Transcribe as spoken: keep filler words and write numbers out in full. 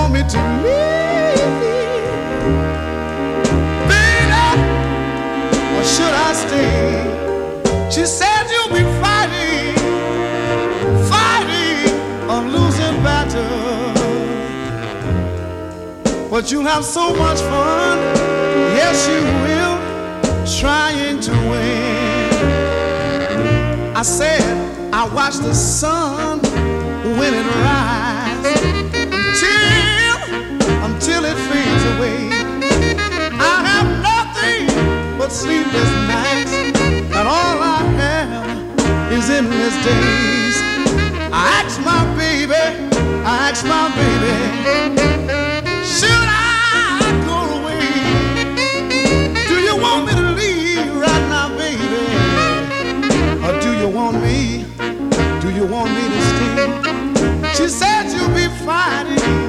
want me to leave, baby, or should I stay? She said you'll be fighting, fighting a losing battle, but you'll have so much fun, yes you will, trying to win. I said I watch the sun when it rises until, until it fades away. I have nothing but sleepless nights, and all I have is endless days. I ask my baby, I ask my baby, should I go away? Do you want me to leave right now, baby? Or do you want me, do you want me to stay? She said you'll be fighting